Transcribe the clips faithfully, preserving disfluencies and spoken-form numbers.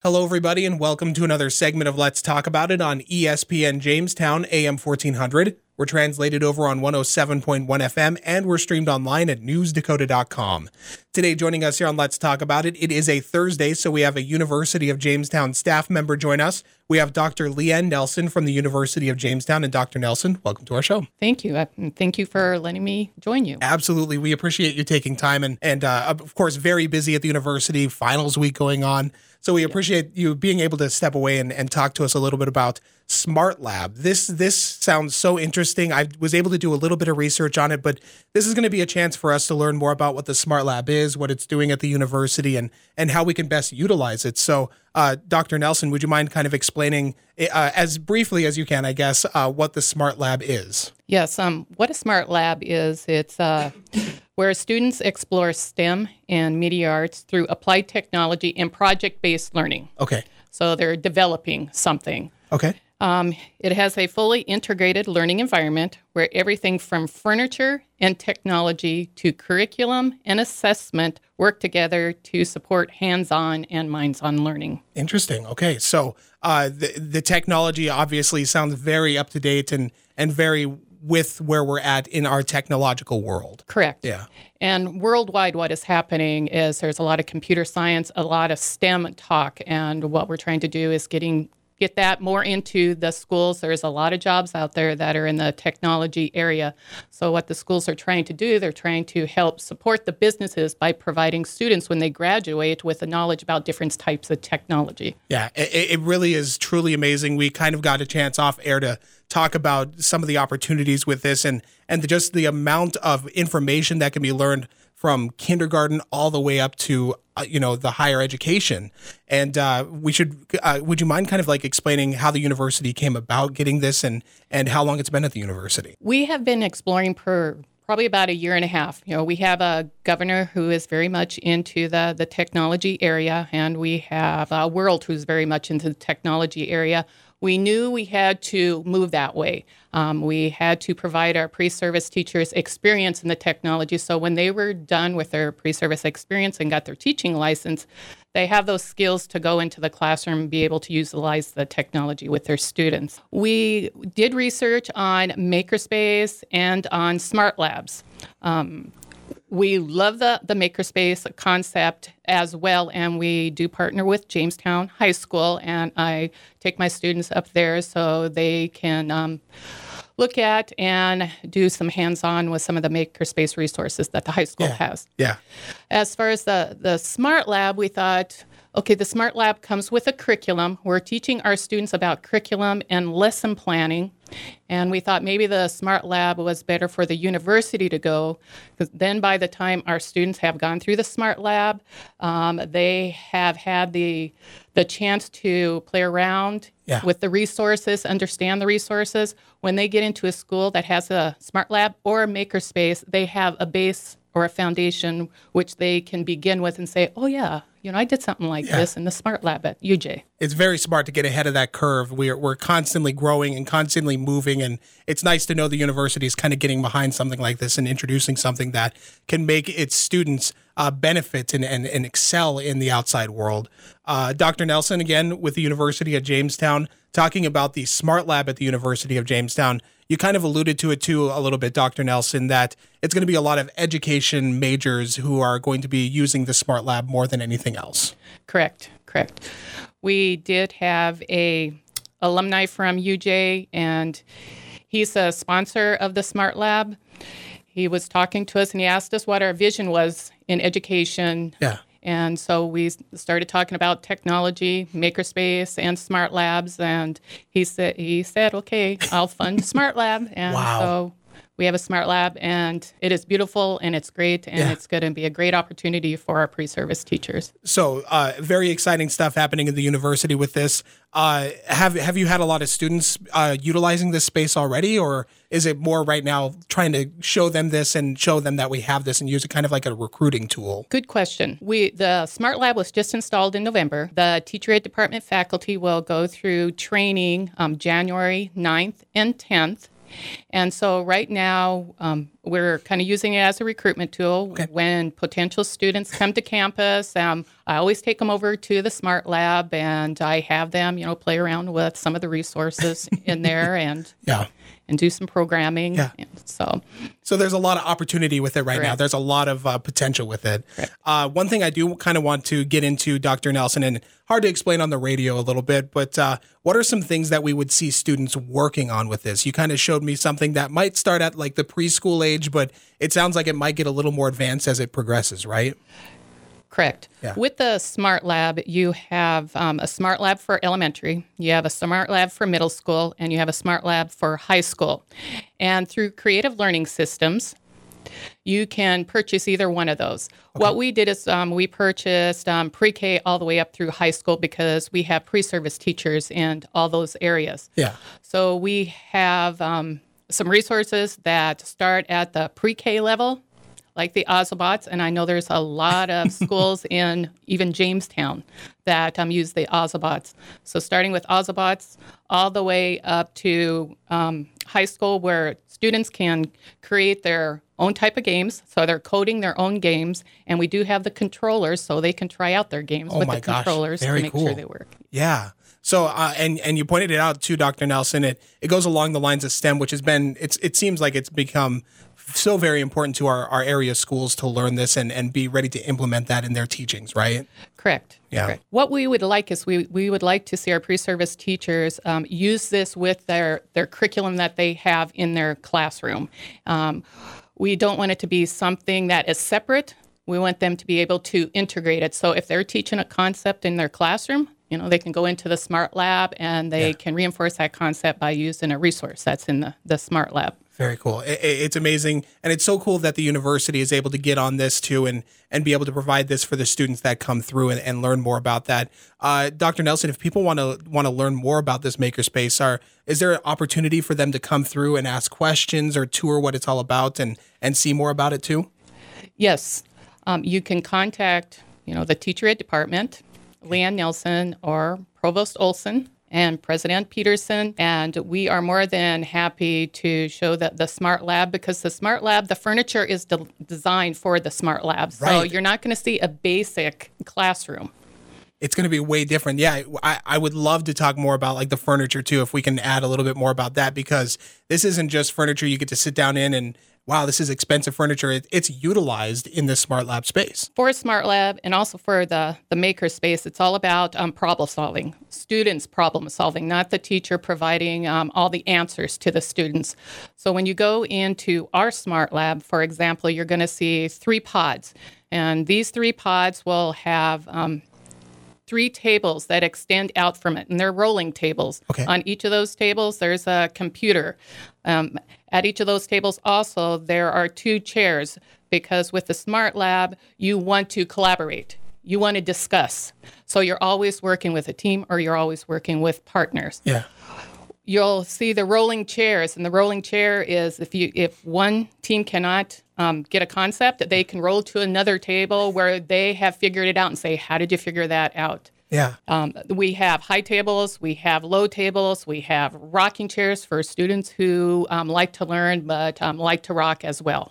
Hello, everybody, and welcome to another segment of Let's Talk About It on E S P N Jamestown, A M fourteen hundred. We're translated over on one oh seven point one F M, and we're streamed online at news dakota dot com. Today, joining us here on Let's Talk About It, it is a Thursday, so we have a University of Jamestown staff member join us. We have Doctor Leanne Nelson from the University of Jamestown. And Doctor Nelson, welcome to our show. Thank you. Uh, thank you for letting me join you. Absolutely. We appreciate you taking time and, and uh, of course, very busy at the university, finals week going on. So we appreciate you being able to step away and, and talk to us a little bit about Smart Lab. This this sounds so interesting. I was able to do a little bit of research on it, but this is going to be a chance for us to learn more about what the Smart Lab is, what it's doing at the university, and and how we can best utilize it. So, uh, Doctor Nelson, would you mind kind of explaining uh, as briefly as you can, I guess, uh, what the Smart Lab is? Yes. Um, what a Smart Lab is, it's uh, where students explore STEM and media arts through applied technology and project-based learning. Okay. So they're developing something. Okay. Um, it has a fully integrated learning environment where everything from furniture and technology to curriculum and assessment work together to support hands-on and minds-on learning. Interesting. Okay. So uh, the, the technology obviously sounds very up-to-date and, and very with where we're at in our technological world. Correct. Yeah. And worldwide, what is happening is there's a lot of computer science, a lot of STEM talk, and what we're trying to do is getting get that more into the schools. There's a lot of jobs out there that are in the technology area. So what the schools are trying to do, they're trying to help support the businesses by providing students when they graduate with the knowledge about different types of technology. Yeah, it, it really is truly amazing. We kind of got a chance off air to talk about some of the opportunities with this and, and the, just the amount of information that can be learned from kindergarten all the way up to, uh, you know, the higher education. And uh, we should, uh, would you mind kind of like explaining how the university came about getting this and, and how long it's been at the university? We have been exploring for probably about a year and a half. You know, we have a governor who is very much into the, the technology area, and we have a world who's very much into the technology area. We knew we had to move that way. Um, we had to provide our pre-service teachers experience in the technology. So when they were done with their pre-service experience and got their teaching license, they have those skills to go into the classroom and be able to utilize the technology with their students. We did research on Makerspace and on Smart Labs. Um, We love the, the Makerspace concept as well, and we do partner with Jamestown High School, and I take my students up there so they can um, look at and do some hands-on with some of the Makerspace resources that the high school yeah. has. Yeah. As far as the, the Smart Lab, we thought, okay, the Smart Lab comes with a curriculum. We're teaching our students about curriculum and lesson planning. And we thought maybe the Smart Lab was better for the university to go, because then by the time our students have gone through the Smart Lab, um, they have had the the chance to play around yeah. with the resources, understand the resources. When they get into a school that has a Smart Lab or a Makerspace, they have a base or a foundation which they can begin with and say, oh, yeah, you know, I did something like yeah. this in the Smart Lab at U J. It's very smart to get ahead of that curve. We're we're constantly growing and constantly moving, and it's nice to know the university is kind of getting behind something like this and introducing something that can make its students uh, benefit and, and, and excel in the outside world. Uh, Doctor Nelson, again, with the University of Jamestown, talking about the Smart Lab at the University of Jamestown. You kind of alluded to it, too, a little bit, Doctor Nelson, that it's going to be a lot of education majors who are going to be using the Smart Lab more than anything else. Correct, correct. We did have a alumni from U J, and he's a sponsor of the Smart Lab. He was talking to us, and he asked us what our vision was in education. Yeah. And so we started talking about technology, Makerspace, and Smart Labs. And he said, he said, okay, I'll fund Smart Lab. And wow. so we have a Smart Lab, and it is beautiful, and it's great, and yeah. it's going to be a great opportunity for our pre-service teachers. So uh, very exciting stuff happening in the university with this. Uh, have have you had a lot of students uh, utilizing this space already, or is it more right now trying to show them this and show them that we have this and use it kind of like a recruiting tool? Good question. We the Smart Lab was just installed in November. The teacher aid department faculty will go through training um, January ninth and tenth. And so right now, um, we're kind of using it as a recruitment tool. Okay. When potential students come to campus, um, I always take them over to the Smart Lab, and I have them, you know, play around with some of the resources in there and Yeah. and do some programming. Yeah. And so, So there's a lot of opportunity with it right now. Correct. There's a lot of uh, potential with it. Correct. Uh, one thing I do kind of want to get into, Doctor Nelson, and hard to explain on the radio a little bit, but uh, what are some things that we would see students working on with this? You kind of showed me something that might start at like the preschool age, but it sounds like it might get a little more advanced as it progresses, right? correct. Yeah. With the Smart Lab, you have um, a Smart Lab for elementary, you have a Smart Lab for middle school, and you have a Smart Lab for high school. And through Creative Learning Systems, you can purchase either one of those. Okay. What we did is um, we purchased um, pre-K all the way up through high school because we have pre-service teachers in all those areas. Yeah. So we have um, some resources that start at the pre-K level, like the Ozobots, and I know there's a lot of schools in even Jamestown that um, use the Ozobots. So starting with Ozobots all the way up to um, high school, where students can create their own type of games. So they're coding their own games, and we do have the controllers so they can try out their games Oh with my the gosh, controllers very to make cool. sure they work. Yeah. So, uh, and and you pointed it out too, Doctor Nelson. It it goes along the lines of STEM, which has been it's it seems like it's become so very important to our, our area schools to learn this and, and be ready to implement that in their teachings, right? Correct. Yeah. Correct. What we would like is we, we would like to see our pre-service teachers um, use this with their, their curriculum that they have in their classroom. Um, we don't want it to be something that is separate. We want them to be able to integrate it. So if they're teaching a concept in their classroom, you know, they can go into the Smart Lab and they Yeah. can reinforce that concept by using a resource that's in the, the Smart Lab. Very cool. It, it- it's amazing. And it's so cool that the university is able to get on this too and, and be able to provide this for the students that come through and, and learn more about that. Uh, Doctor Nelson, if people want to want to learn more about this makerspace, are is there an opportunity for them to come through and ask questions or tour what it's all about and, and see more about it too? Yes. Um, you can contact, you know, the teacher ed department, Leanne Nelson or Provost Olson and President Peterson, and we are more than happy to show that the Smart Lab, because the Smart Lab, the furniture is de- designed for the Smart Lab. So Right. you're not going to see a basic classroom. It's going to be way different. Yeah, I, I would love to talk more about like the furniture too, if we can add a little bit more about that, because this isn't just furniture you get to sit down in and wow, this is expensive furniture. It, it's utilized in this Smart Lab space. For Smart Lab and also for the, the maker space, it's all about um, problem solving, students problem solving, not the teacher providing um, all the answers to the students. So when you go into our Smart Lab, for example, you're going to see three pods. And these three pods will have um, three tables that extend out from it, and they're rolling tables. Okay. On each of those tables, there's a computer. Um, at each of those tables also, there are two chairs, because with the Smart Lab, you want to collaborate. You want to discuss. So you're always working with a team or you're always working with partners. Yeah. You'll see the rolling chairs, and the rolling chair is if you if one team cannot um, get a concept, they can roll to another table where they have figured it out and say, how did you figure that out? Yeah. Um, we have high tables, we have low tables, we have rocking chairs for students who um, like to learn but um, like to rock as well.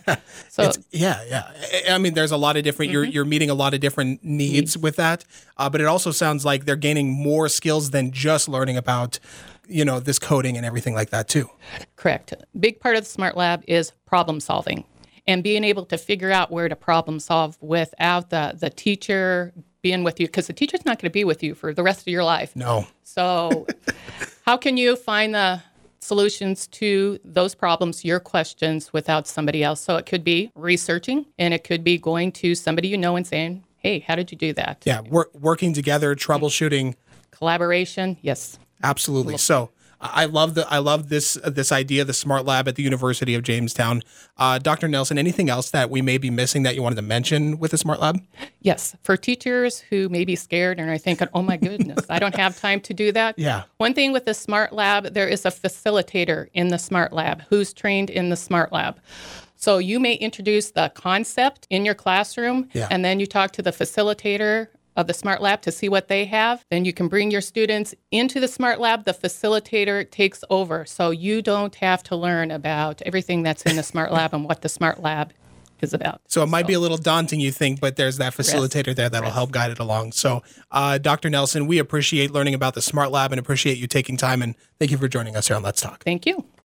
So It's, yeah, yeah. I- I mean, there's a lot of different. You're you're meeting a lot of different needs with that, uh, but it also sounds like they're gaining more skills than just learning about, you know, this coding and everything like that too. correct. Big part of the Smart Lab is problem solving and being able to figure out where to problem solve without the, the teacher being with you, because the teacher's not going to be with you for the rest of your life. No. So how can you find the solutions to those problems, your questions, without somebody else? So it could be researching, and it could be going to somebody you know and saying, hey, how did you do that? Yeah, work, working together, troubleshooting. Collaboration, yes. Absolutely. So I love the I love this uh, this idea, the Smart Lab at the University of Jamestown. Uh, Doctor Nelson, anything else that we may be missing that you wanted to mention with the Smart Lab? Yes, for teachers who may be scared and are thinking, oh my goodness, I don't have time to do that. Yeah. One thing with the Smart Lab, there is a facilitator in the Smart Lab who's trained in the Smart Lab. So you may introduce the concept in your classroom, Yeah. and then you talk to the facilitator of the Smart Lab to see what they have. Then you can bring your students into the Smart Lab. The facilitator takes over. So you don't have to learn about everything that's in the Smart Lab and what the Smart Lab is about. So it might so. be a little daunting, you think, but there's that facilitator Rest. there that'll Rest. help guide it along. So uh, Doctor Nelson, we appreciate learning about the Smart Lab and appreciate you taking time. And thank you for joining us here on Let's Talk. Thank you.